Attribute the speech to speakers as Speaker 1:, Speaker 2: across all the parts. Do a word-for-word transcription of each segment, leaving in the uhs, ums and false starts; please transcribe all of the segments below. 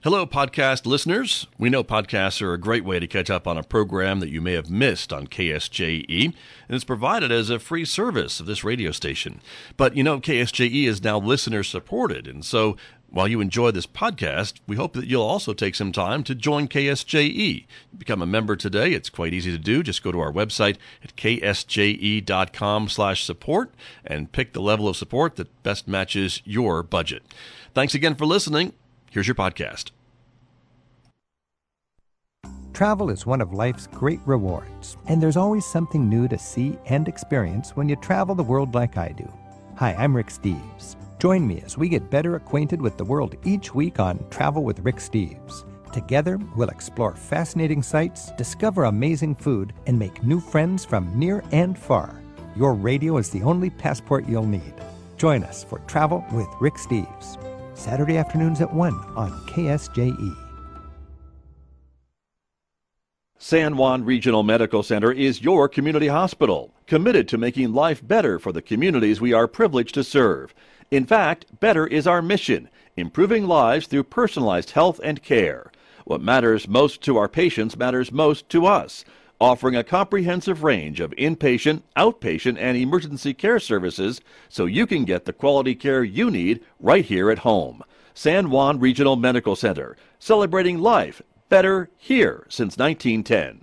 Speaker 1: Hello, podcast listeners. We know podcasts are a great way to catch up on a program that you may have missed on K S J E, and it's provided as a free service of this radio station. But you know, K S J E is now listener-supported, and so while you enjoy this podcast, we hope that you'll also take some time to join K S J E. Become a member today. It's quite easy to do. Just go to our website at k s j e dot com slash support and pick the level of support that best matches your budget. Thanks again for listening. Here's your podcast.
Speaker 2: Travel is one of life's great rewards, and there's always something new to see and experience when you travel the world like I do. Hi, I'm Rick Steves. Join me as we get better acquainted with the world each week on Travel with Rick Steves. Together, we'll explore fascinating sights, discover amazing food, and make new friends from near and far. Your radio is the only passport you'll need. Join us for Travel with Rick Steves, Saturday afternoons at one on K S J E.
Speaker 1: San Juan Regional Medical Center is your community hospital, committed to making life better for the communities we are privileged to serve. In fact, better is our mission, improving lives through personalized health and care. What matters most to our patients matters most to us, offering a comprehensive range of inpatient, outpatient, and emergency care services so you can get the quality care you need right here at home. San Juan Regional Medical Center, celebrating life better here since nineteen ten.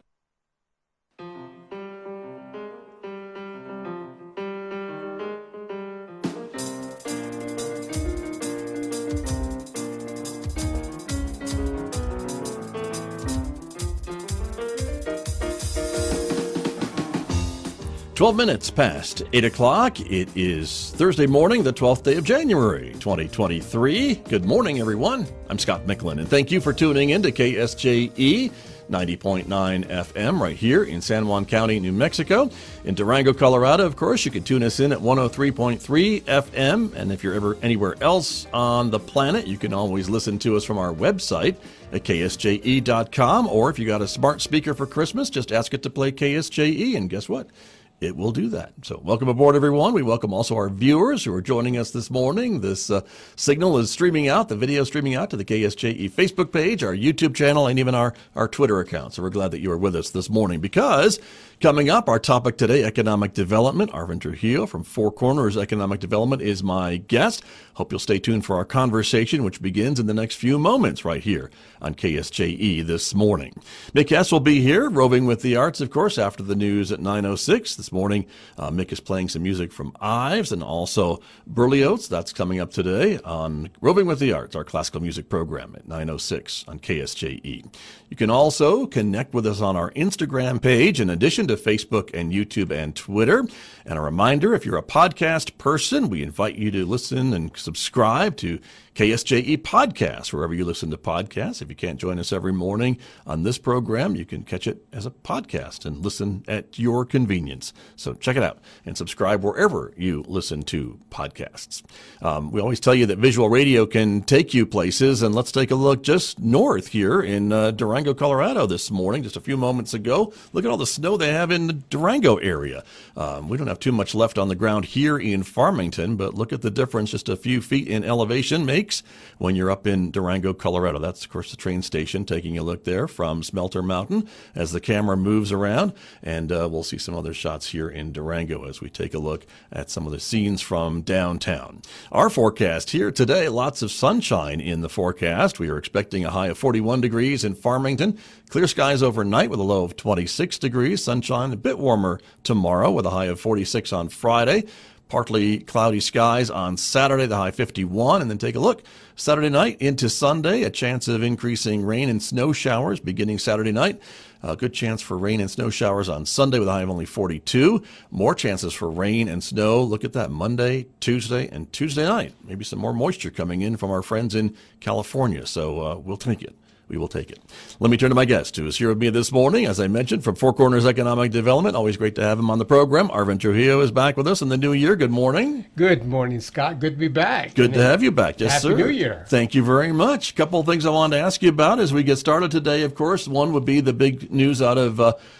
Speaker 1: twelve minutes past eight o'clock. It is Thursday morning, the twelfth day of January, twenty twenty-three. Good morning, everyone. I'm Scott Micklin, and thank you for tuning in to K S J E ninety point nine F M right here in San Juan County, New Mexico. In Durango, Colorado, of course, you can tune us in at one oh three point three F M. And if you're ever anywhere else on the planet, you can always listen to us from our website at k s j e dot com. Or if you got a smart speaker for Christmas, just ask it to play K S J E, and guess what? It will do that. So welcome aboard, everyone. We welcome also our viewers who are joining us this morning. This uh, signal is streaming out, the video streaming out to the K S J E Facebook page, our YouTube channel, and even our, our Twitter account. So we're glad that you are with us this morning because coming up, our topic today, economic development. Arvin Trujillo from Four Corners Economic Development is my guest. Hope you'll stay tuned for our conversation, which begins in the next few moments right here on K S J E this morning. Mick Hess will be here, roving with the arts, of course, after the news at nine oh six. This morning, uh, Mick is playing some music from Ives and also Berlioz. That's coming up today on Roving with the Arts, our classical music program at nine oh six on K S J E. You can also connect with us on our Instagram page, in addition to Facebook and YouTube and Twitter. And a reminder, if you're a podcast person, we invite you to listen and subscribe to K S J E Podcasts, wherever you listen to podcasts. If you can't join us every morning on this program, you can catch it as a podcast and listen at your convenience. So check it out and subscribe wherever you listen to podcasts. Um, we always tell you that visual radio can take you places, and let's take a look just north here in uh, Durango, Colorado this morning, just a few moments ago. Look at all the snow they have in the Durango area. Um, we don't have too much left on the ground here in Farmington, but look at the difference just a few feet in elevation makes when you're up in Durango, Colorado. That's, of course, the train station. Taking a look there from Smelter Mountain as the camera moves around, and uh, we'll see some other shots here in Durango as we take a look at some of the scenes from downtown. Our forecast here today, lots of sunshine in the forecast. We are expecting a high of forty-one degrees in Farmington. Clear skies overnight with a low of twenty-six degrees. Sunshine a bit warmer tomorrow with a high of forty-six on Friday. Partly cloudy skies on Saturday, the high fifty-one. And then take a look. Saturday night into Sunday, a chance of increasing rain and snow showers beginning Saturday night. A good chance for rain and snow showers on Sunday with a high of only forty-two. More chances for rain and snow. Look at that Monday, Tuesday, and Tuesday night. Maybe some more moisture coming in from our friends in California. So uh, we'll take it. We will take it. Let me turn to my guest, who is here with me this morning, as I mentioned, from Four Corners Economic Development. Always great to have him on the program. Arvin Trujillo is back with us in the new year. Good morning.
Speaker 3: Good morning, Scott. Good to be back.
Speaker 1: Good to have you back. Yes, sir.
Speaker 3: Happy New Year.
Speaker 1: Thank you very much. A couple of things I wanted to ask you about as we get started today, of course. One would be the big news out of uh,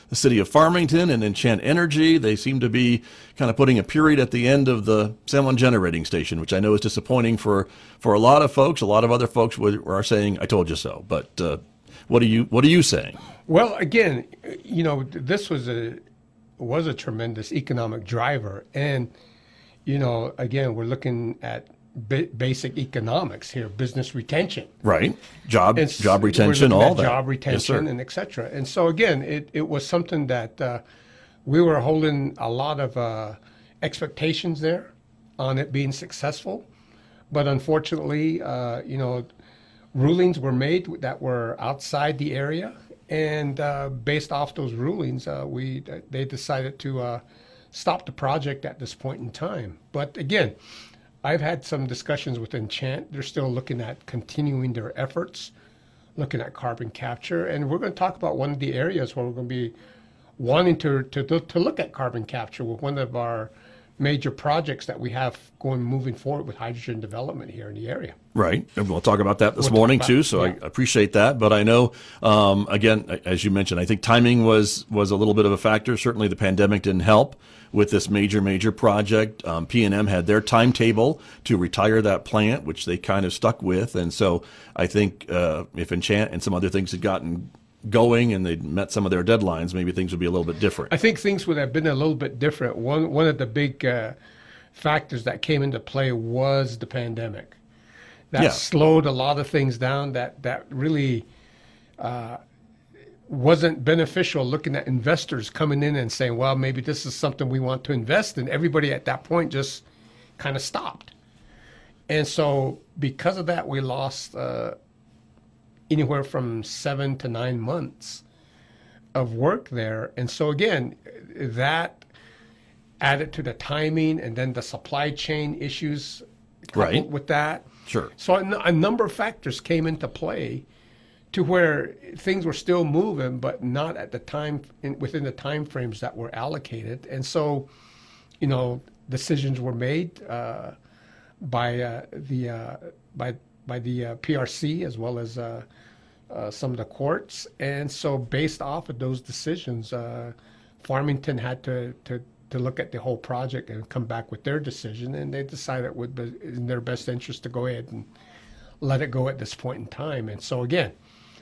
Speaker 1: the city of Farmington and Enchant Energy. They seem to be kind of putting a period at the end of the San Juan generating station, which I know is disappointing for, for a lot of folks. A lot of other folks would, are saying, I told you so. But uh, what are you what are you saying?
Speaker 3: Well, again, you know, this was a was a tremendous economic driver. And, you know, again, we're looking at b- basic economics here, business retention.
Speaker 1: Right. Job
Speaker 3: It's,
Speaker 1: job retention, all that.
Speaker 3: Job retention,
Speaker 1: yes,
Speaker 3: and et cetera. And so, again, it, it was something that uh, we were holding a lot of uh, expectations there on it being successful. But unfortunately, uh, you know, rulings were made that were outside the area. And uh, based off those rulings, uh, we they decided to uh, stop the project at this point in time. But again, I've had some discussions with Enchant. They're still looking at continuing their efforts, looking at carbon capture. And we're going to talk about one of the areas where we're going to be wanting to, to, to look at carbon capture with one of our major projects that we have going moving forward with hydrogen development here in the area.
Speaker 1: Right. And we'll talk about that this
Speaker 3: We'll
Speaker 1: morning
Speaker 3: about,
Speaker 1: too. So yeah. I appreciate that. But I know, um, again, as you mentioned, I think timing was, was a little bit of a factor. Certainly the pandemic didn't help with this major, major project. Um, P and M had their timetable to retire that plant, which they kind of stuck with. And so I think uh, if Enchant and some other things had gotten going and they'd met some of their deadlines, maybe things would be a little bit different.
Speaker 3: I think things would have been a little bit different. One one of the big uh, factors that came into play was the pandemic. That
Speaker 1: yeah.
Speaker 3: slowed a lot of things down. That that really uh, wasn't beneficial. Looking at investors coming in and saying, "Well, maybe this is something we want to invest in." Everybody at that point just kind of stopped, and so because of that, we lost Uh, anywhere from seven to nine months of work there. And so again, that added to the timing and then the supply chain issues
Speaker 1: right.
Speaker 3: with that.
Speaker 1: Sure.
Speaker 3: So a, a number of factors came into play to where things were still moving, but not at the time in, within the time frames that were allocated. And so, you know, decisions were made uh, by uh, the uh, by by the uh, P R C as well as uh, uh, some of the courts. And so based off of those decisions, uh, Farmington had to, to, to look at the whole project and come back with their decision. And they decided it would be in their best interest to go ahead and let it go at this point in time. And so again,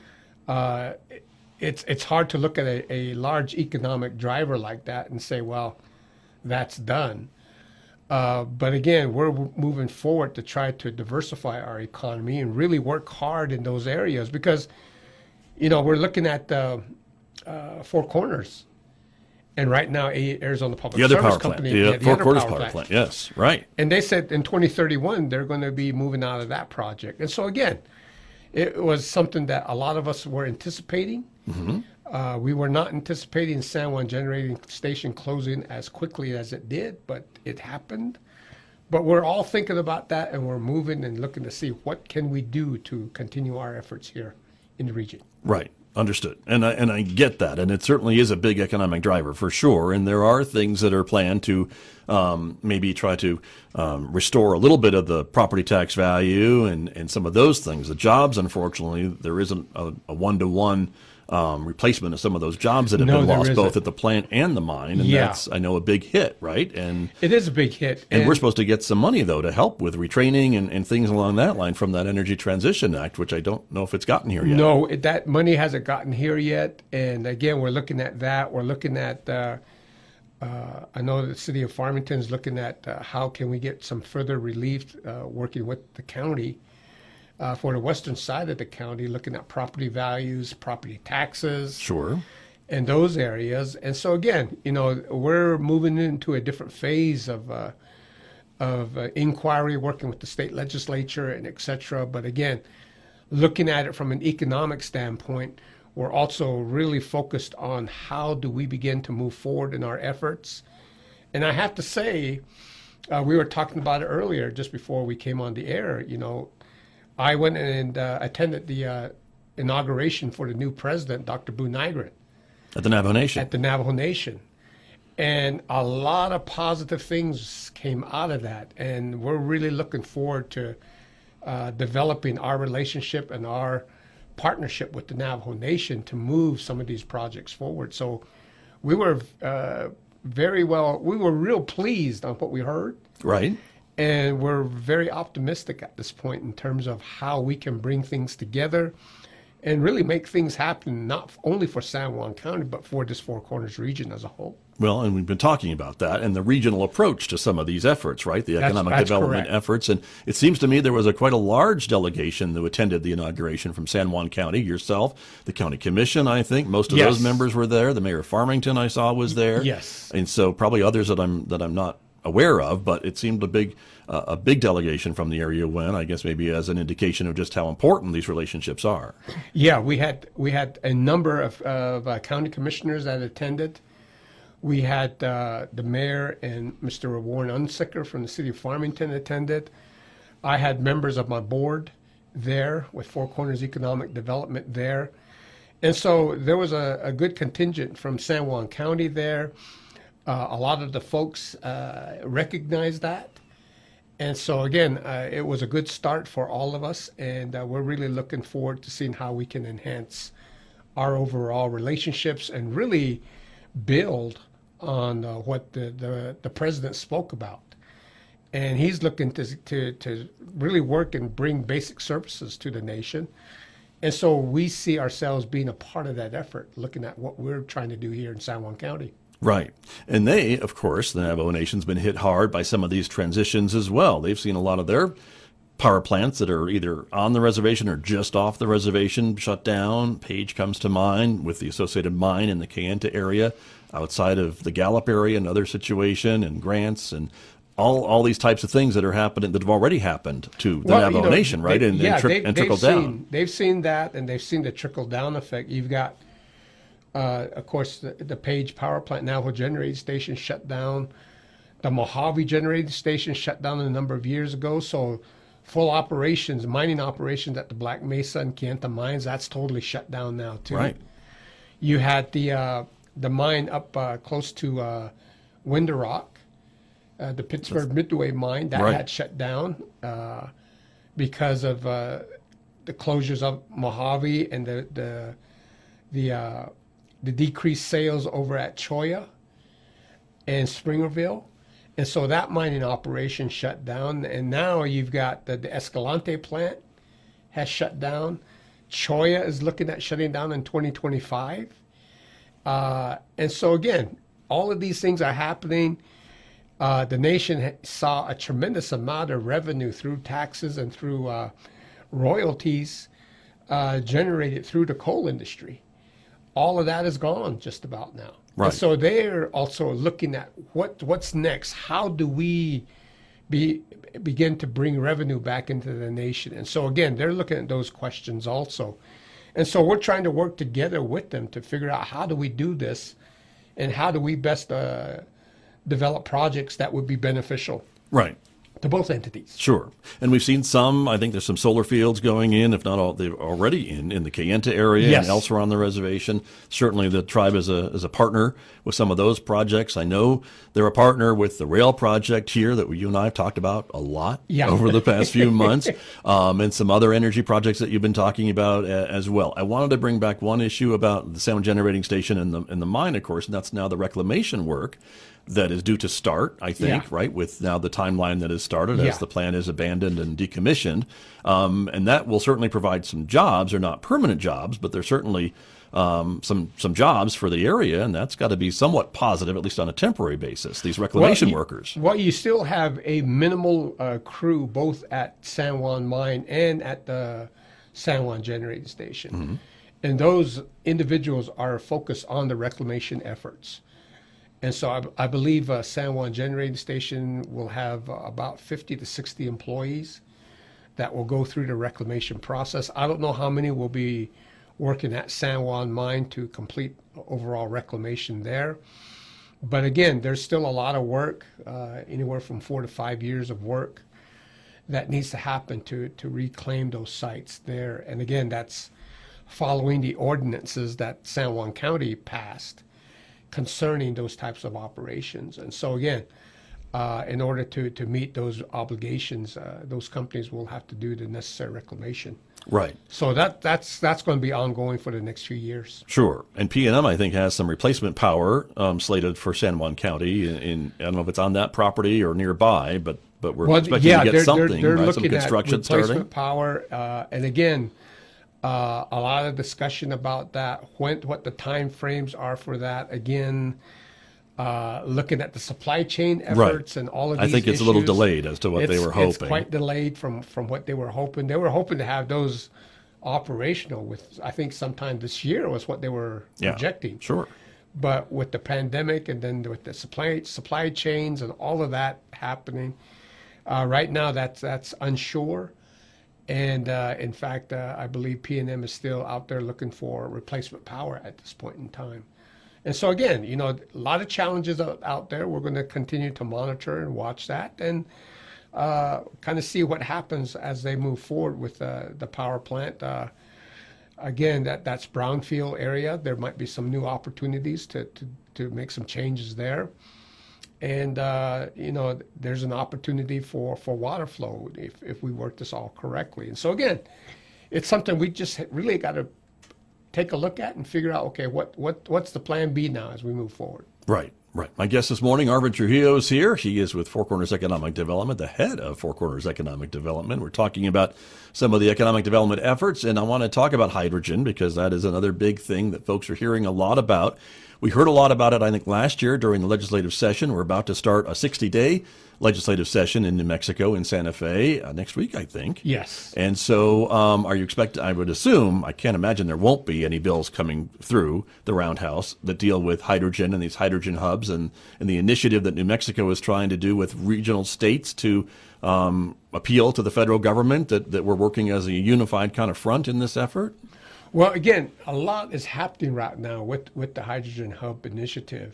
Speaker 3: uh, it's, it's hard to look at a, a large economic driver like that and say, well, that's done. Uh, but again, we're moving forward to try to diversify our economy and really work hard in those areas because, you know, we're looking at uh, uh, Four Corners, and right now Arizona Public
Speaker 1: the other
Speaker 3: Service
Speaker 1: power
Speaker 3: Company,
Speaker 1: plant. The,
Speaker 3: yeah, the
Speaker 1: Four
Speaker 3: other
Speaker 1: Corners
Speaker 3: power,
Speaker 1: power
Speaker 3: plant.
Speaker 1: plant. Yes, right.
Speaker 3: And they said in twenty thirty-one they're going to be moving out of that project. And so again, it was something that a lot of us were anticipating. Mm-hmm. Uh, we were not anticipating San Juan Generating Station closing as quickly as it did, but it happened. But we're all thinking about that, and we're moving and looking to see what can we do to continue our efforts here in the region.
Speaker 1: Right. Understood. And I, and I get that. And it certainly is a big economic driver for sure. And there are things that are planned to um, maybe try to um, restore a little bit of the property tax value and, and some of those things. The jobs, unfortunately, there isn't a, a one-to-one Um, replacement of some of those jobs that have
Speaker 3: no,
Speaker 1: been lost,
Speaker 3: isn't.
Speaker 1: both at the plant and the mine, and
Speaker 3: yeah.
Speaker 1: that's, I know, a big hit, right? And
Speaker 3: it is a big hit,
Speaker 1: and, and we're supposed to get some money though to help with retraining and, and things along that line from that Energy Transition Act, which I don't know if it's gotten here yet.
Speaker 3: No, it, that money hasn't gotten here yet, and again, we're looking at that. We're looking at. Uh, uh, I know the city of Farmington is looking at uh, how can we get some further relief, uh, working with the county. Uh, for the western side of the county, looking at property values, property taxes,
Speaker 1: sure,
Speaker 3: and those areas. And so again, you know, we're moving into a different phase of uh, of uh, inquiry, working with the state legislature and et cetera. But again, looking at it from an economic standpoint, we're also really focused on how do we begin to move forward in our efforts. And I have to say, uh, we were talking about it earlier, just before we came on the air. You know, I went and uh, attended the uh, inauguration for the new president, Doctor Boo Nygren.
Speaker 1: At the Navajo Nation.
Speaker 3: At the Navajo Nation. And a lot of positive things came out of that. And we're really looking forward to uh, developing our relationship and our partnership with the Navajo Nation to move some of these projects forward. So we were uh, very well, we were real pleased on what we heard.
Speaker 1: Right.
Speaker 3: And we're very optimistic at this point in terms of how we can bring things together and really make things happen, not only for San Juan County, but for this Four Corners region as a whole.
Speaker 1: Well, and we've been talking about that and the regional approach to some of these efforts, right? The
Speaker 3: That's-
Speaker 1: economic
Speaker 3: that's
Speaker 1: development
Speaker 3: correct.
Speaker 1: efforts. And it seems to me there was a quite a large delegation that attended the inauguration from San Juan County, yourself, the county commission, I think. Most of
Speaker 3: Yes.
Speaker 1: those members were there. The mayor of Farmington I saw was there.
Speaker 3: Yes.
Speaker 1: And so probably others that I'm that I'm not aware of, but it seemed a big uh, a big delegation from the area went, I guess maybe as an indication of just how important these relationships are.
Speaker 3: Yeah, we had we had a number of, of uh, county commissioners that attended. We had uh, the mayor and Mister Warren Unsicker from the city of Farmington attended. I had members of my board there with Four Corners Economic Development there. And so there was a, a good contingent from San Juan County there. Uh, a lot of the folks uh, recognized that. And so, again, uh, it was a good start for all of us, and uh, we're really looking forward to seeing how we can enhance our overall relationships and really build on uh, what the, the, the president spoke about. And he's looking to, to, to really work and bring basic services to the nation. And so we see ourselves being a part of that effort, looking at what we're trying to do here in San Juan County.
Speaker 1: Right. And they, of course, the Navajo Nation's been hit hard by some of these transitions as well. They've seen a lot of their power plants that are either on the reservation or just off the reservation shut down. Page comes to mind with the associated mine in the Kayenta area, outside of the Gallup area, another situation, and grants and all all these types of things that are happening that have already happened to the
Speaker 3: Well,
Speaker 1: Navajo
Speaker 3: you know,
Speaker 1: Nation, right?
Speaker 3: they-
Speaker 1: and
Speaker 3: yeah,
Speaker 1: and, tri-
Speaker 3: they've-
Speaker 1: and
Speaker 3: they've
Speaker 1: trickle down.
Speaker 3: Seen, they've seen that, and they've seen the trickle down effect. You've got, uh, of course, the, the Page Power Plant, Navajo Generating Station shut down. The Mojave Generating Station shut down a number of years ago. So full operations, mining operations at the Black Mesa and Kayenta mines, that's totally shut down now too.
Speaker 1: Right.
Speaker 3: You had the uh, the mine up uh, close to uh, Winter Rock, uh, the Pittsburgh Midway mine, that
Speaker 1: Right.
Speaker 3: had shut down uh, because of uh, the closures of Mojave and the the the, uh, the decreased sales over at Cholla and Springerville. And so that mining operation shut down. And now you've got the, the Escalante plant has shut down. Cholla is looking at shutting down in twenty twenty-five. Uh, and so, again, all of these things are happening. Uh, the nation ha- saw a tremendous amount of revenue through taxes and through uh, royalties uh, generated through the coal industry. All of that is gone just about now.
Speaker 1: Right.
Speaker 3: And so they're also looking at what what's next. How do we be begin to bring revenue back into the nation? And so again, they're looking at those questions also. And so we're trying to work together with them to figure out how do we do this, and how do we best uh, develop projects that would be beneficial
Speaker 1: Right.
Speaker 3: to both entities.
Speaker 1: Sure. And we've seen some, I think there's some solar fields going in, if not all, they're already in, in the Kayenta area
Speaker 3: Yes.
Speaker 1: and elsewhere on the reservation. Certainly the tribe is a, is a partner with some of those projects. I know they're a partner with the rail project here that you and I have talked about a lot
Speaker 3: Yeah.
Speaker 1: over the past few months, um, and some other energy projects that you've been talking about uh, as well. I wanted to bring back one issue about the sound generating station and the, and the mine, of course, and that's now the reclamation work that is due to start, I think,
Speaker 3: Yeah.
Speaker 1: right, with now the timeline that has started
Speaker 3: Yeah.
Speaker 1: as the plant is abandoned and decommissioned. Um, and that will certainly provide some jobs. They're not permanent jobs, but they're certainly um, some some jobs for the area, and that's got to be somewhat positive, at least on a temporary basis, these reclamation
Speaker 3: you,
Speaker 1: workers.
Speaker 3: Well, you still have a minimal uh, crew both at San Juan Mine and at the San Juan Generating Station.
Speaker 1: Mm-hmm.
Speaker 3: And those individuals are focused on the reclamation efforts. And so I, I believe uh, San Juan Generating Station will have uh, about fifty to sixty employees that will go through the reclamation process. I don't know how many will be working at San Juan Mine to complete overall reclamation there. But again, there's still a lot of work, uh, anywhere from four to five years of work that needs to happen to, to reclaim those sites there. And again, that's following the ordinances that San Juan County passed concerning those types of operations. And so again, uh, in order to, to meet those obligations, uh, those companies will have to do the necessary reclamation.
Speaker 1: Right.
Speaker 3: So that that's that's going to be ongoing for the next few years.
Speaker 1: Sure. And P and M, I think, has some replacement power um, slated for San Juan County. In, in I don't know if it's on that property or nearby, but but we're
Speaker 3: Well,
Speaker 1: expecting
Speaker 3: yeah,
Speaker 1: to get
Speaker 3: they're,
Speaker 1: something.
Speaker 3: They're, they're
Speaker 1: right?
Speaker 3: looking
Speaker 1: Some construction
Speaker 3: at replacement
Speaker 1: starting.
Speaker 3: power, uh, and again, uh, a lot of discussion about that. When what the time frames are for that. Again, uh, looking at the supply chain efforts
Speaker 1: Right.
Speaker 3: and all of
Speaker 1: I
Speaker 3: these
Speaker 1: think it's
Speaker 3: issues,
Speaker 1: a little delayed as to what
Speaker 3: it's,
Speaker 1: they were hoping.
Speaker 3: It's quite delayed from from what they were hoping. They were hoping to have those operational with, I think, sometime this year was what they were
Speaker 1: Yeah.
Speaker 3: projecting.
Speaker 1: Sure.
Speaker 3: But with the pandemic and then with the supply supply chains and all of that happening, uh, right now that's that's unsure. And uh, in fact, uh, I believe P and M is still out there looking for replacement power at this point in time. And so again, you know, a lot of challenges out, out there. We're going to continue to monitor and watch that and uh, kind of see what happens as they move forward with uh, the power plant. Uh, again, that, that's brownfield area. There might be some new opportunities to, to, to make some changes there. And, uh, you know, there's an opportunity for, for water flow if, if we work this all correctly. And so, again, it's something we just really got to take a look at and figure out, okay, what, what what's the plan B now as we move forward?
Speaker 1: Right, right. My guest this morning, Arvin Trujillo, is here. He is with Four Corners Economic Development, the head of Four Corners Economic Development. We're talking about some of the economic development efforts, and I want to talk about hydrogen because that is another big thing that folks are hearing a lot about. We heard a lot about it, I think, last year during the legislative session. We're about to start a sixty-day legislative session in New Mexico, in Santa Fe, uh, next week, I think.
Speaker 3: Yes.
Speaker 1: And so um, are you expecting, I would assume, I can't imagine there won't be any bills coming through the Roundhouse that deal with hydrogen and these hydrogen hubs and, and the initiative that New Mexico is trying to do with regional states to um, appeal to the federal government that, that we're working as a unified kind of front in this effort?
Speaker 3: Well, again, a lot is happening right now with, with the Hydrogen Hub initiative.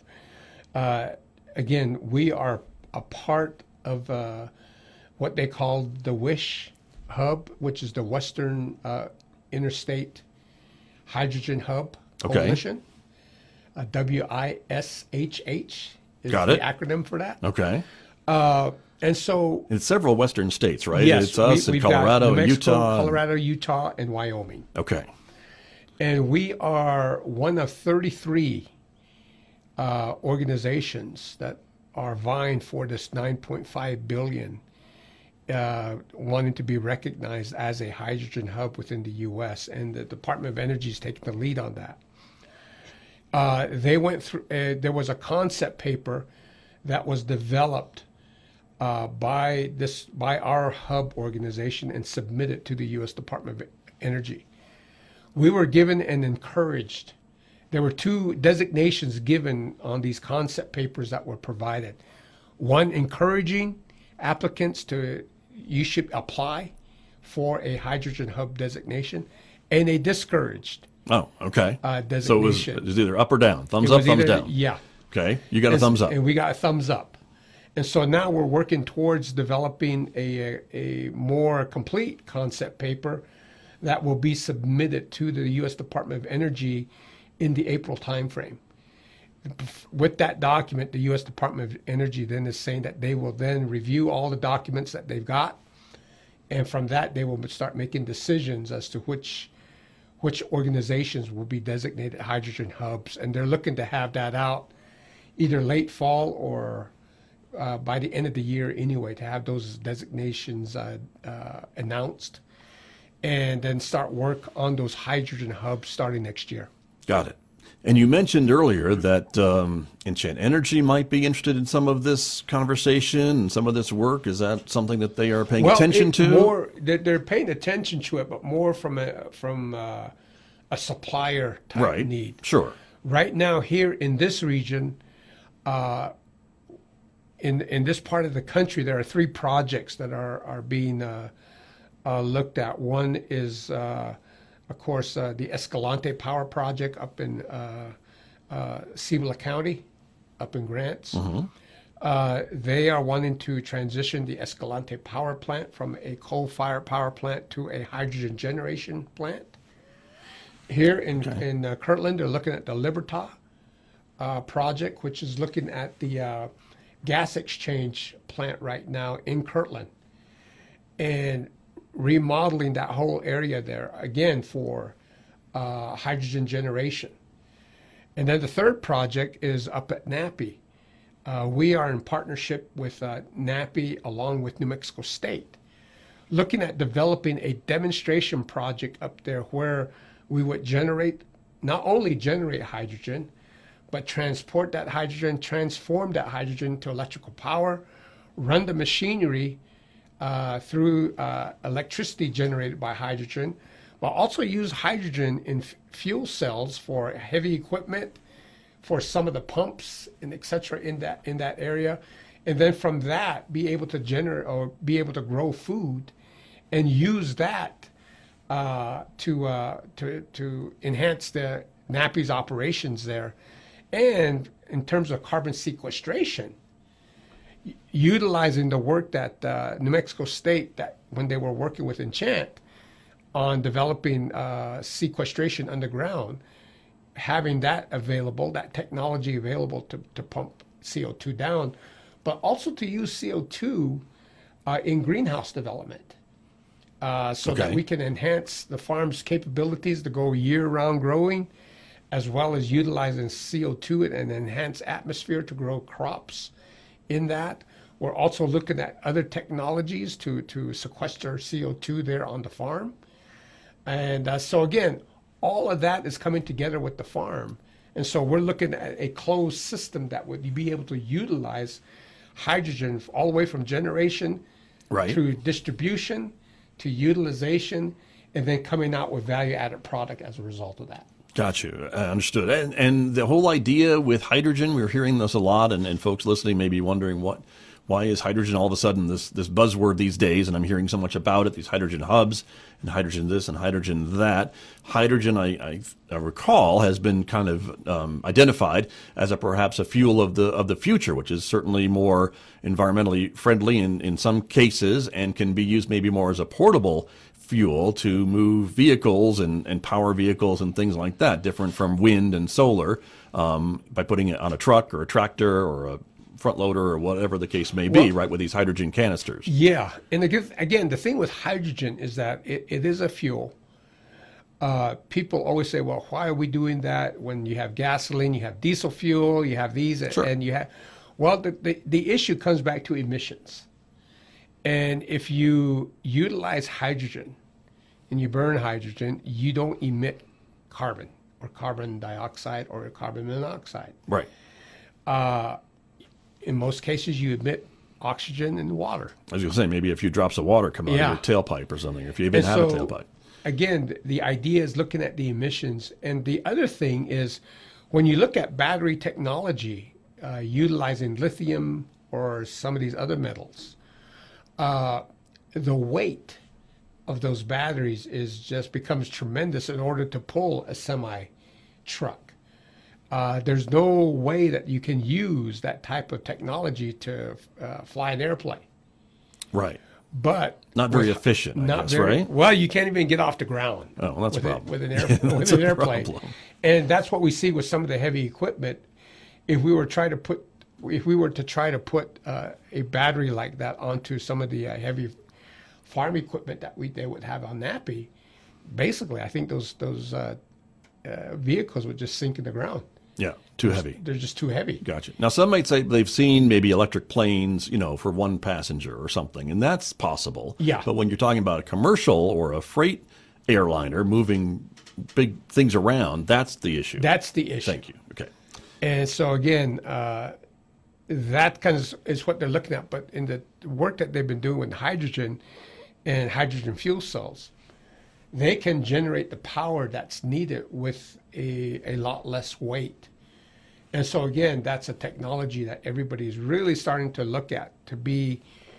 Speaker 3: Uh, again, we are a part of uh, what they call the WISH Hub, which is the Western uh, Interstate Hydrogen Hub
Speaker 1: Okay.
Speaker 3: Coalition. Uh, W I S H H is
Speaker 1: Got
Speaker 3: the
Speaker 1: it.
Speaker 3: acronym for that.
Speaker 1: Okay.
Speaker 3: Uh, and so,
Speaker 1: It's several western states, right?
Speaker 3: yes,
Speaker 1: It's us
Speaker 3: we,
Speaker 1: and
Speaker 3: we've got
Speaker 1: Colorado
Speaker 3: New
Speaker 1: and
Speaker 3: Mexico,
Speaker 1: Utah.
Speaker 3: Colorado, Utah, and Wyoming.
Speaker 1: Okay.
Speaker 3: And we are one of thirty-three uh, organizations that are vying for this nine point five billion dollars, uh, wanting to be recognized as a hydrogen hub within the U S. And the Department of Energy is taking the lead on that. Uh, they went through, uh, there was a concept paper that was developed uh, by this, by our hub organization and submitted to the U S Department of Energy. We were given and encouraged. There were two designations given on these concept papers that were provided. One, encouraging applicants to, you should apply for a hydrogen hub designation, and a discouraged
Speaker 1: Oh, okay.
Speaker 3: uh,
Speaker 1: So it was,
Speaker 3: designation.
Speaker 1: it was either up or down. Thumbs
Speaker 3: It
Speaker 1: up,
Speaker 3: was
Speaker 1: thumbs
Speaker 3: either-
Speaker 1: down.
Speaker 3: Yeah.
Speaker 1: Okay. You got a
Speaker 3: And-
Speaker 1: thumbs up.
Speaker 3: And we got a thumbs up. And so now we're working towards developing a, a, a more complete concept paper that will be submitted to the U S Department of Energy in the April timeframe. With that document, the U S Department of Energy then is saying that they will then review all the documents that they've got, and from that they will start making decisions as to which which organizations will be designated hydrogen hubs, and they're looking to have that out either late fall or uh, by the end of the year anyway, to have those designations uh, uh, announced, and then start work on those hydrogen hubs starting next year.
Speaker 1: Got it. And you mentioned earlier that um, Enchant Energy might be interested in some of this conversation and some of this work. Is that something that they are paying
Speaker 3: Well,
Speaker 1: attention
Speaker 3: it-
Speaker 1: to?
Speaker 3: More, they're, they're paying attention to it, but more from a from uh, a supplier type
Speaker 1: right.
Speaker 3: need.
Speaker 1: Sure.
Speaker 3: Right now, here in this region, uh, in in this part of the country, there are three projects that are are being uh, uh, looked at. One is, uh, of course, uh, the Escalante Power Project up in uh, uh, Cibola County, up in Grants. Uh, they are wanting to transition the Escalante Power Plant from a coal-fired power plant to a hydrogen generation plant. Here in, in uh, Kirtland, they're looking at the Libertad uh, project, which is looking at the uh, gas exchange plant right now in Kirtland. And remodeling that whole area there, again, for uh, hydrogen generation. And then the third project is up at Nappy. Uh, we are in partnership with uh, Nappy along with New Mexico State, looking at developing a demonstration project up there where we would generate, not only generate hydrogen, but transport that hydrogen, transform that hydrogen to electrical power, run the machinery uh, through uh, electricity generated by hydrogen, but also use hydrogen in f- fuel cells for heavy equipment, for some of the pumps and et cetera in that in that area, and then from that be able to generate or be able to grow food, and use that uh, to uh, to to enhance the Nappy's operations there, and in terms of carbon sequestration, utilizing the work that uh, New Mexico State, that when they were working with Enchant on developing uh, sequestration underground, having that available, that technology available to, to pump C O two down, but also to use C O two uh, in greenhouse development uh, so
Speaker 1: Okay.
Speaker 3: that we can enhance the farm's capabilities to go year-round growing, as well as utilizing C O two in an enhanced atmosphere to grow crops in that. We're also looking at other technologies to, to sequester C O two there on the farm. And uh, so again, all of that is coming together with the farm. And so we're looking at a closed system that would be able to utilize hydrogen all the way from generation
Speaker 1: Right.
Speaker 3: through distribution to utilization, and then coming out with value-added product as a result of that.
Speaker 1: Got you. I understood. And, and the whole idea with hydrogen, we're hearing this a lot, and, and folks listening may be wondering what, why is hydrogen all of a sudden this, this buzzword these days, and I'm hearing so much about it, these hydrogen hubs, and hydrogen this and hydrogen that. Hydrogen, I, I, I recall, has been kind of um, identified as a perhaps a fuel of the of the future, which is certainly more environmentally friendly in, in some cases, and can be used maybe more as a portable fuel to move vehicles and, and power vehicles and things like that, different from wind and solar, um, by putting it on a truck or a tractor or a front loader or whatever the case may be,
Speaker 3: Well,
Speaker 1: right, with these hydrogen canisters.
Speaker 3: Yeah, and again, again, the thing with hydrogen is that it, it is a fuel. Uh, people always say, well, why are we doing that when you have gasoline, you have diesel fuel, you have these,
Speaker 1: Sure.
Speaker 3: and you have, well, the, the, the issue comes back to emissions. And if you utilize hydrogen and you burn hydrogen, you don't emit carbon or carbon dioxide or carbon monoxide.
Speaker 1: Right.
Speaker 3: In most cases, you emit oxygen and water.
Speaker 1: I was going to say, maybe a few drops of water come out
Speaker 3: Yeah.
Speaker 1: of your tailpipe or something, if you even
Speaker 3: And
Speaker 1: have a
Speaker 3: so,
Speaker 1: tailpipe.
Speaker 3: Again, th- the idea is looking at the emissions. And the other thing is when you look at battery technology, uh, utilizing lithium or some of these other metals, uh, the weight of those batteries is just becomes tremendous in order to pull a semi truck. Uh, there's no way that you can use that type of technology to uh, fly an airplane.
Speaker 1: Right.
Speaker 3: But
Speaker 1: Not very
Speaker 3: with-
Speaker 1: efficient, I
Speaker 3: not
Speaker 1: guess,
Speaker 3: very,
Speaker 1: right?
Speaker 3: Well, you can't even get off the ground.
Speaker 1: Oh, well, that's a
Speaker 3: with,
Speaker 1: problem.
Speaker 3: with an, air,
Speaker 1: That's
Speaker 3: with
Speaker 1: a
Speaker 3: an airplane.
Speaker 1: problem.
Speaker 3: And that's what we see with some of the heavy equipment. If we were trying to put, if we were to try to put uh, a battery like that onto some of the uh, heavy farm equipment that we they would have on Nappy, basically, I think those those uh, uh, vehicles would just sink in the ground.
Speaker 1: Yeah, too heavy.
Speaker 3: They're just too heavy.
Speaker 1: Gotcha. Now, some might say they've seen maybe electric planes, you know, for one passenger or something, and that's possible.
Speaker 3: Yeah.
Speaker 1: But when you're talking about a commercial or a freight airliner moving big things around, that's the issue.
Speaker 3: That's the issue.
Speaker 1: Thank you. Okay.
Speaker 3: And so again, uh, that kind of is what they're looking at. But in the work that they've been doing with hydrogen and hydrogen fuel cells, they can generate the power that's needed with a, a lot less weight. And so again, that's a technology that everybody's really starting to look at to be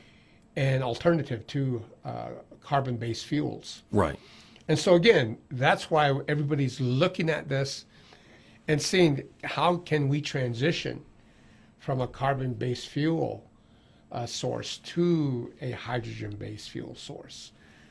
Speaker 3: an alternative to uh, carbon-based fuels.
Speaker 1: Right.
Speaker 3: And so again, that's why everybody's looking at this and seeing how can we transition from a carbon-based fuel uh, source to a hydrogen-based fuel source.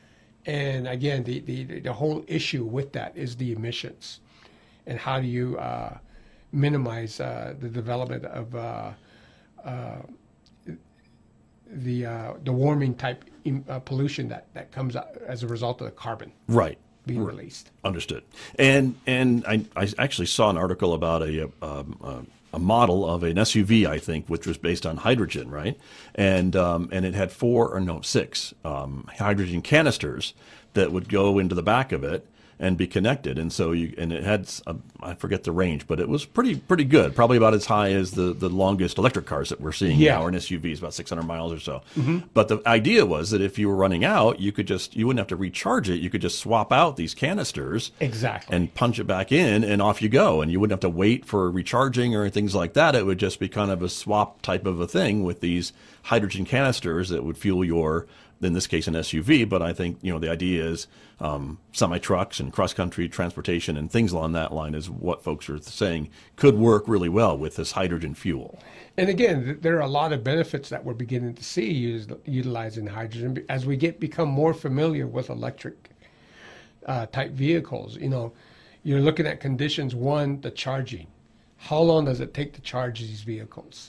Speaker 3: And again, the, the, the whole issue with that is the emissions. And how do you uh, minimize uh, the development of uh, uh, the uh, the warming type uh, pollution that, that comes out as a result of the carbon
Speaker 1: right
Speaker 3: being released.
Speaker 1: Understood. And and I, I actually saw an article about a, um, a a model of an S U V, I think, which was based on hydrogen, right? And um, and it had four or no six um, hydrogen canisters that would go into the back of it and be connected. And so you and it had uh, I forget the range, but it was pretty pretty good, probably about as high as the the longest electric cars that we're seeing
Speaker 3: Yeah.
Speaker 1: now, or an S U V is about six hundred miles or so. Mm-hmm. But the idea was that if you were running out, you could just you wouldn't have to recharge it. You could just swap out these canisters
Speaker 3: Exactly.
Speaker 1: and punch it back in, and off you go. And you wouldn't have to wait for recharging or things like that. It would just be kind of a swap type of a thing with these hydrogen canisters that would fuel your, in this case, an S U V. But I think, you know, the idea is um, semi-trucks and cross-country transportation and things along that line is what folks are saying could work really well with this hydrogen fuel.
Speaker 3: And again, th- there are a lot of benefits that we're beginning to see used, utilizing hydrogen as we get become more familiar with electric uh, type vehicles. You know, you're looking at conditions. One, the charging. How long does it take to charge these vehicles?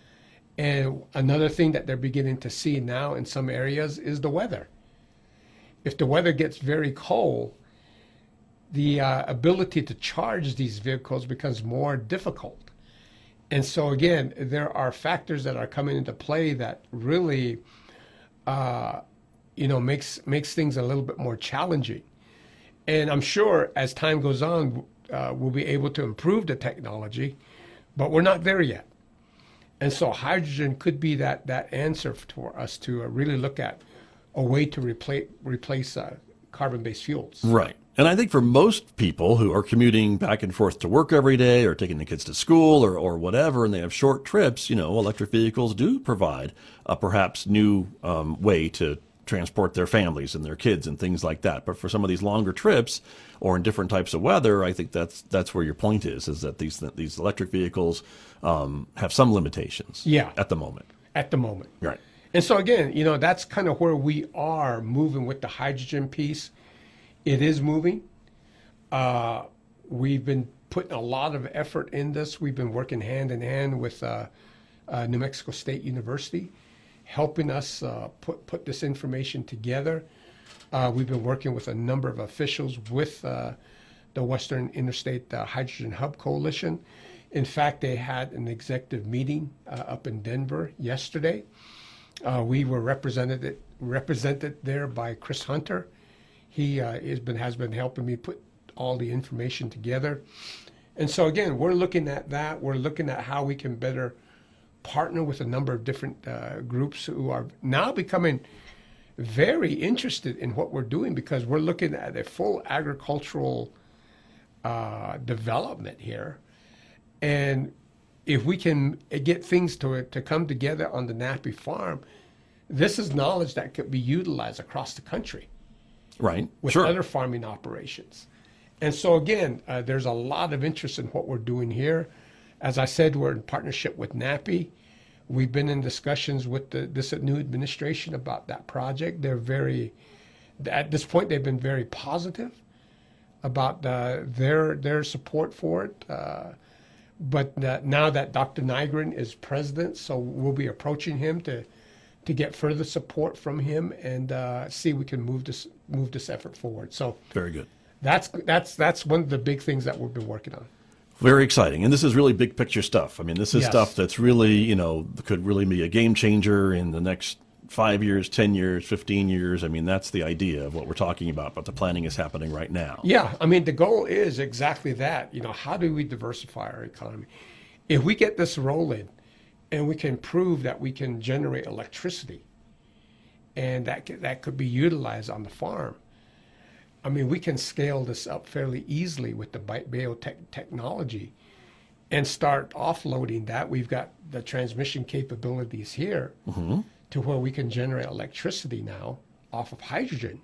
Speaker 3: And another thing that they're beginning to see now in some areas is the weather. If the weather gets very cold, the uh, ability to charge these vehicles becomes more difficult. And so again, there are factors that are coming into play that really, uh, you know, makes makes things a little bit more challenging. And I'm sure as time goes on, uh, we'll be able to improve the technology, but we're not there yet. And so hydrogen could be that that answer for us to uh, really look at a way to replace replace uh, carbon-based fuels.
Speaker 1: Right. And I think for most people who are commuting back and forth to work every day or taking the kids to school or, or whatever, and they have short trips, you know, electric vehicles do provide a perhaps new um, way to transport their families and their kids and things like that. But for some of these longer trips or in different types of weather, I think that's that's where your point is, is that these these electric vehicles um, have some limitations
Speaker 3: Yeah.
Speaker 1: at the moment.
Speaker 3: At the moment.
Speaker 1: Right.
Speaker 3: And so again, you know, that's kind of where we are moving with the hydrogen piece. It is moving. Uh, we've been putting a lot of effort in this. We've been working hand in hand with uh, uh, New Mexico State University, helping us uh, put put this information together. Uh, we've been working with a number of officials with uh, the Western Interstate uh, Hydrogen Hub Coalition. In fact, they had an executive meeting uh, up in Denver yesterday. Uh, we were represented represented there by Chris Hunter. He uh, has been has been helping me put all the information together. And so again, we're looking at that. We're looking at how we can better partner with a number of different uh, groups who are now becoming very interested in what we're doing, because we're looking at a full agricultural uh, development here. And if we can get things to to come together on the Nappy farm, this is knowledge that could be utilized across the country.
Speaker 1: Right.
Speaker 3: With
Speaker 1: Sure.
Speaker 3: other farming operations. And so again, uh, there's a lot of interest in what we're doing here. As I said, we're in partnership with Nappy. We've been in discussions with the, this new administration about that project. They're very, at this point, they've been very positive about uh, their their support for it. Uh, but uh, now that Doctor Nygren is president, so we'll be approaching him to to get further support from him and uh, see if we can move this move this effort forward. So
Speaker 1: Very good.
Speaker 3: that's that's that's one of the big things that we've been working on.
Speaker 1: Very exciting. And this is really big picture stuff. I mean, this is
Speaker 3: Yes.
Speaker 1: stuff that's really, you know, could really be a game changer in the next five years, ten years, fifteen years. I mean, that's the idea of what we're talking about, but the planning is happening right now.
Speaker 3: Yeah, I mean, the goal is exactly that. You know, how do we diversify our economy? If we get this rolling and we can prove that we can generate electricity and that c- that could be utilized on the farm, I mean, we can scale this up fairly easily with the bi- biotech technology and start offloading that. We've got the transmission capabilities here to where we can generate electricity now off of hydrogen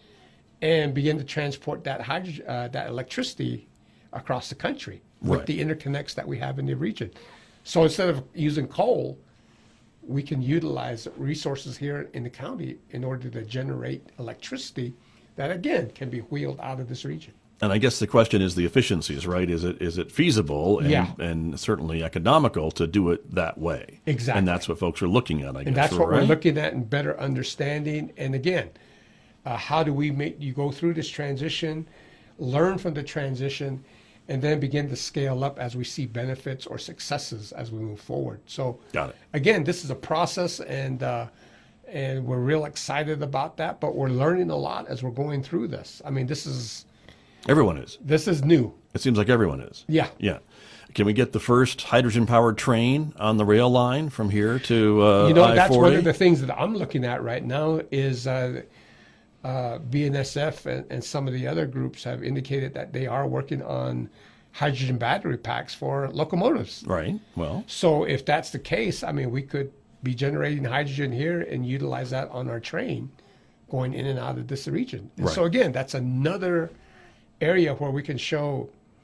Speaker 3: and begin to transport that hydrogen, uh, that electricity across the country with
Speaker 1: Right.
Speaker 3: the interconnects that we have in the region. So instead of using coal, we can utilize resources here in the county in order to generate electricity that, again, can be wheeled out of this region.
Speaker 1: And I guess the question is the efficiencies, right? Is it is it feasible and,
Speaker 3: Yeah.
Speaker 1: and certainly economical to do it that way?
Speaker 3: Exactly.
Speaker 1: And that's what folks are looking at, I guess.
Speaker 3: And that's what
Speaker 1: right?
Speaker 3: we're looking at and better understanding. And again, uh, how do we make you go through this transition, learn from the transition, and then begin to scale up as we see benefits or successes as we move forward. So
Speaker 1: Got it.
Speaker 3: again, this is a process, and uh, and we're real excited about that, but we're learning a lot as we're going through this. I mean, this is
Speaker 1: Everyone is.
Speaker 3: this is new.
Speaker 1: It seems like everyone is.
Speaker 3: Yeah.
Speaker 1: Yeah. Can we get the first hydrogen-powered train on the rail line from here to uh,
Speaker 3: You know,
Speaker 1: I forty?
Speaker 3: that's one of the things that I'm looking at right now is uh, uh, B N S F and, and some of the other groups have indicated that they are working on hydrogen battery packs for locomotives.
Speaker 1: Right. Well,
Speaker 3: So if that's the case, I mean, we could be generating hydrogen here and utilize that on our train going in and out of this region. And so
Speaker 1: Right.
Speaker 3: again, that's another area where we can show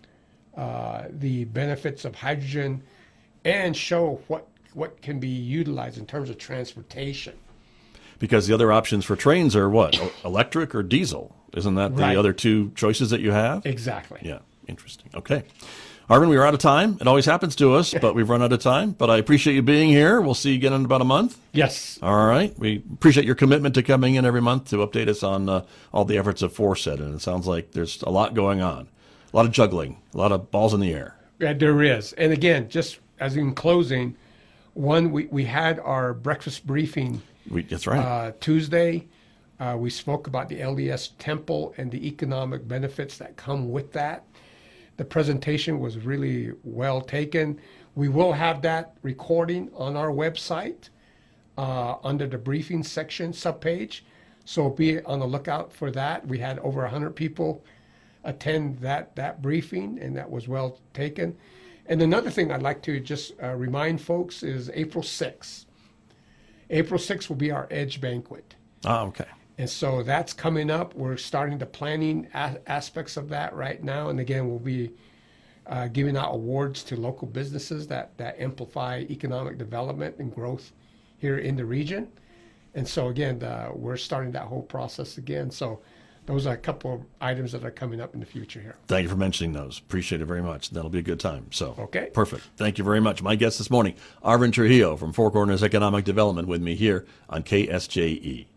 Speaker 3: uh, the benefits of hydrogen and show what what can be utilized in terms of transportation.
Speaker 1: because the other options for trains are what? E- Electric or diesel? Isn't that the
Speaker 3: Right.
Speaker 1: other two choices that you have?
Speaker 3: Exactly.
Speaker 1: Yeah. Interesting. Okay. Arvin, we are out of time. It always happens to us, but we've run out of time. But I appreciate you being here. We'll see you again in about a month.
Speaker 3: Yes.
Speaker 1: All right. We appreciate your commitment to coming in every month to update us on uh, all the efforts of Forset. And it sounds like there's a lot going on, a lot of juggling, a lot of balls in the air.
Speaker 3: Yeah, there is. And again, just as in closing, one, we, we had our breakfast briefing
Speaker 1: We, that's right.
Speaker 3: uh, Tuesday. Uh, we spoke about the L D S Temple and the economic benefits that come with that. The presentation was really well taken. We will have that recording on our website uh, under the briefing section subpage. So be on the lookout for that. We had over one hundred people attend that, that briefing, and that was well taken. And another thing I'd like to just uh, remind folks is April sixth. April sixth will be our Edge Banquet.
Speaker 1: Ah, okay.
Speaker 3: And so that's coming up. We're starting the planning a- aspects of that right now. And again, we'll be uh, giving out awards to local businesses that, that amplify economic development and growth here in the region. And so again, uh, we're starting that whole process again. So those are a couple of items that are coming up in the future here.
Speaker 1: Thank you for mentioning those. Appreciate it very much. That'll be a good time. So,
Speaker 3: Okay.
Speaker 1: Perfect. Thank you very much. My guest this morning, Arvin Trujillo from Four Corners Economic Development, with me here on K S J E.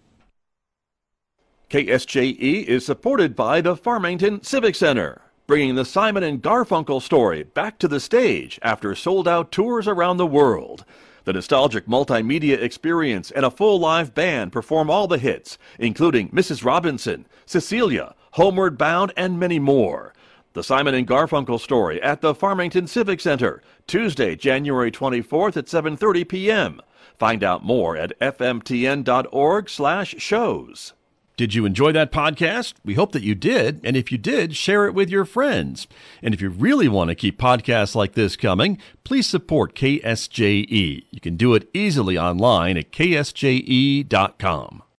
Speaker 1: K S J E is supported by the Farmington Civic Center, bringing the Simon and Garfunkel story back to the stage after sold-out tours around the world. The nostalgic multimedia experience and a full live band perform all the hits, including Missus Robinson, Cecilia, Homeward Bound, and many more. The Simon and Garfunkel story at the Farmington Civic Center, Tuesday, January twenty-fourth at seven thirty p.m. Find out more at f m t n dot org slash shows. Did you enjoy that podcast? We hope that you did. And if you did, share it with your friends. And if you really want to keep podcasts like this coming, please support K S J E. You can do it easily online at k s j e dot com.